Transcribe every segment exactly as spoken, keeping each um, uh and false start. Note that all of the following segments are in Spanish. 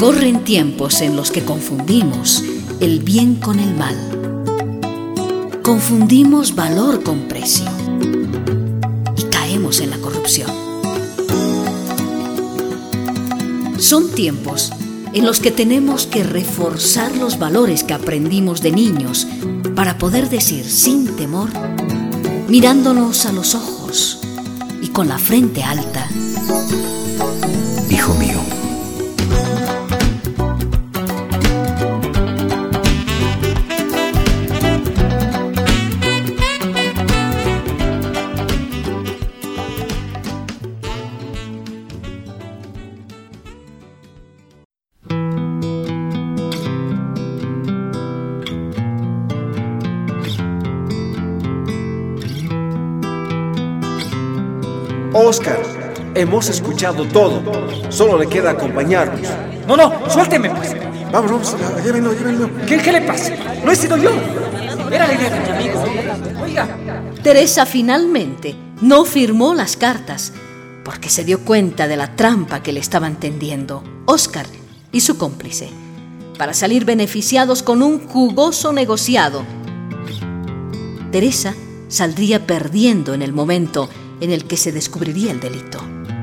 Corren tiempos en los que confundimos el bien con el mal. Confundimos valor con precio y caemos en la corrupción. Son tiempos en los que tenemos que reforzar los valores que aprendimos de niños para poder decir sin temor, mirándonos a los ojos y con la frente alta: hijo mío. Óscar, hemos escuchado todo. Solo le queda acompañarnos. No, no, suélteme, pues. Vamos, vamos, llévenlo, llévenlo. ¿Qué, ¿Qué le pasa? No he sido yo. Era la idea de mi amigo. Oiga. Teresa finalmente no firmó las cartas porque se dio cuenta de la trampa que le estaban tendiendo Óscar y su cómplice para salir beneficiados con un jugoso negociado. Teresa saldría perdiendo en el momento en el que se descubriría el delito.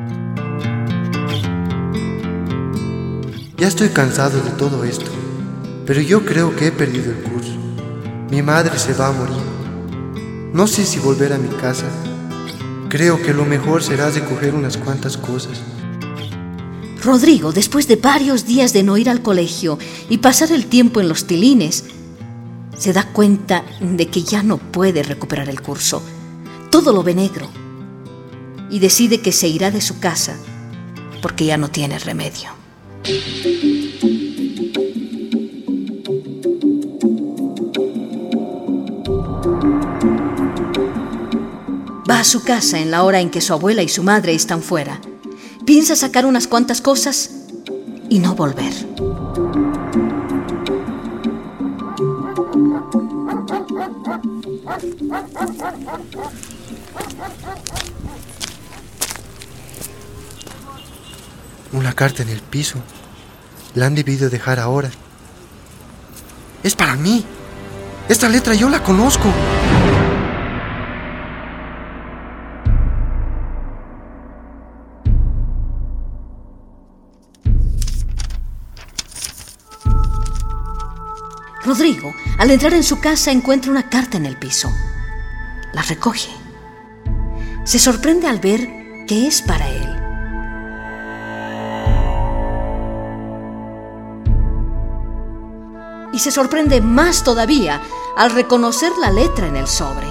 Ya estoy cansado de todo esto, pero yo creo que he perdido el curso. Mi madre se va a morir. No sé si volver a mi casa. Creo que lo mejor será recoger unas cuantas cosas. Rodrigo, después de varios días de no ir al colegio y pasar el tiempo en los tilines, se da cuenta de que ya no puede recuperar el curso. Todo lo ve negro y decide que se irá de su casa porque ya no tiene remedio. Va a su casa en la hora en que su abuela y su madre están fuera. Piensa sacar unas cuantas cosas y no volver. Una carta en el piso. La han debido dejar ahora. Es para mí. Esta letra yo la conozco. Rodrigo, al entrar en su casa, encuentra una carta en el piso. La recoge. Se sorprende al ver que es para él. Y se sorprende más todavía al reconocer la letra en el sobre.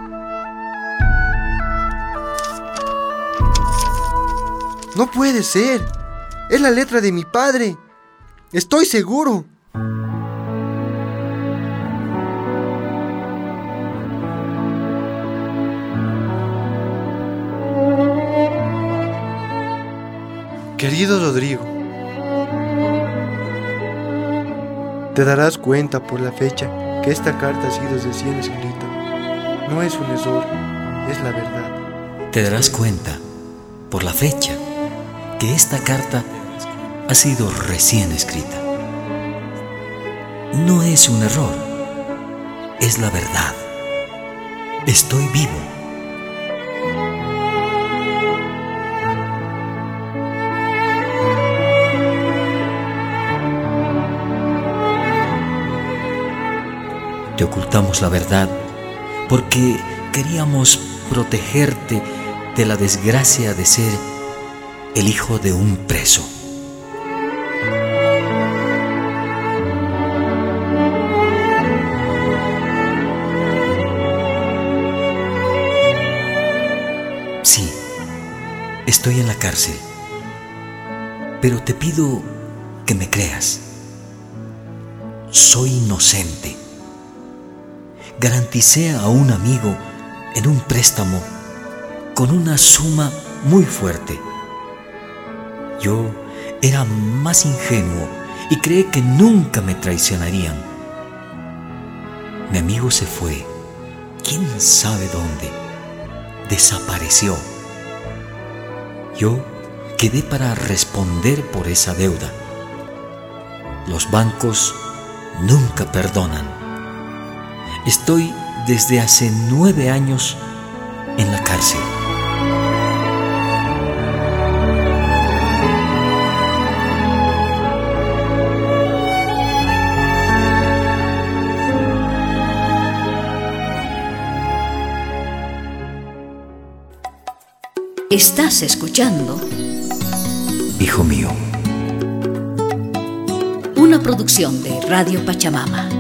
No puede ser. Es la letra de mi padre. Estoy seguro. Querido Rodrigo, te darás cuenta por la fecha que esta carta ha sido recién escrita. No es un error, es la verdad. Te darás cuenta por la fecha que esta carta ha sido recién escrita. No es un error, es la verdad. Estoy vivo. Te ocultamos la verdad porque queríamos protegerte de la desgracia de ser el hijo de un preso. Sí, estoy en la cárcel, pero te pido que me creas. Soy inocente. Garanticé a un amigo en un préstamo con una suma muy fuerte. Yo era más ingenuo y creí que nunca me traicionarían. Mi amigo se fue, quién sabe dónde, desapareció. Yo quedé para responder por esa deuda. Los bancos nunca perdonan. Estoy desde hace nueve años en la cárcel. Estás escuchando Hijo mío. Una producción de Radio Pachamama.